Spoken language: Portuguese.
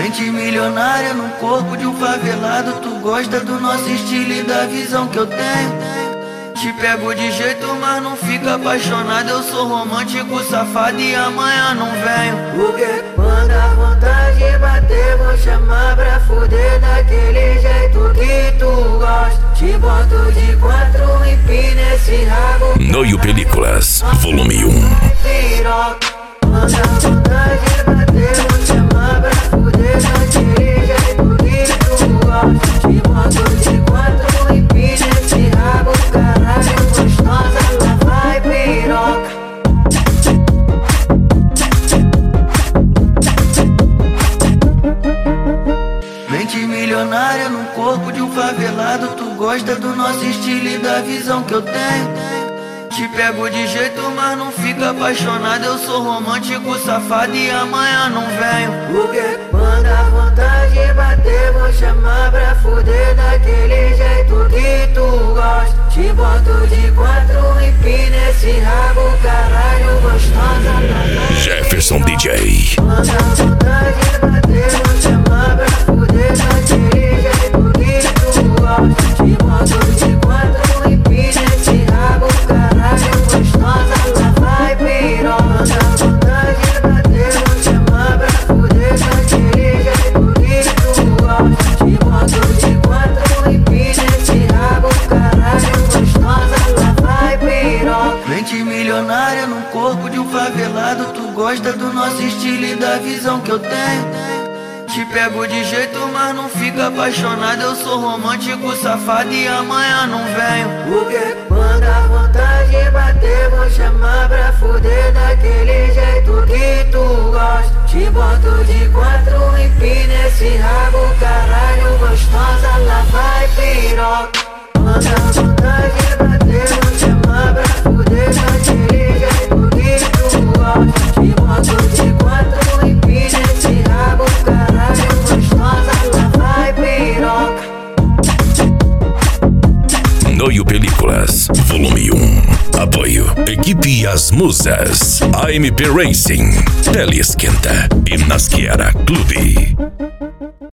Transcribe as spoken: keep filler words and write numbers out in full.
Mente milionária no corpo de um favelado. Tu gosta do nosso estilo e da visão que eu tenho. Te pego de jeito, mas não fica apaixonado. Eu sou romântico, safado e amanhã não venho. Porque quando a vontade bater, vou chamar pra fuder daquele jeito que tu gosta. Te boto de quatro, empina esse rabo. Noio Películas, volume um. Piroca. Quando a vontade bater, vou chamar pra fuder daquele jeito que tu gosta. Te boto de quatro, empina esse rabo. Caralho, gostosa, lá vai piroca. Mente milionária no corpo de um favelado. Tu gosta do nosso estilo e da visão que eu tenho. Te pego de jeito, mas não fica apaixonado. Eu sou romântico, safado e amanhã não venho. Porque quando a vontade bater, vou chamar pra fuder daquele jeito que tu gosta. Te boto de quatro, empina esse rabo. Caralho, gostosa. Jefferson D J. Quando a vontade bater, vou chamar pra fuder daquele jeito que tu gosta. Te boto de quatro, empina esse rabo. Caralho, gostosa, lá vai piroca. Quando a vontade bater, vou chamar pra fuder daquele jeito que tu gosta. Te boto de quatro, empina esse rabo. Caralho, gostosa, lá vai piroca. Mente milionária no corpo de um favelado. Tu gosta do nosso estilo e da visão que eu tenho. Te pego de jeito, mas não fica apaixonado. Eu sou romântico, safado e amanhã não venho. Porque quando a vontade bater, vou chamar pra fuder daquele jeito que tu gosta. Te boto de quatro, empina esse rabo. Caralho, gostosa, lá vai piroca. Quando a vontade bater, vou chamar pra fuder daquele jeito que tu gosta. Te boto de quatro, empina esse rabo. Caralho, gostosa, lá vai piroca. Noio Películas, volume um. Apoio Equipe As Musas, A M P Racing, Tele Esquenta e Nasquera Clube.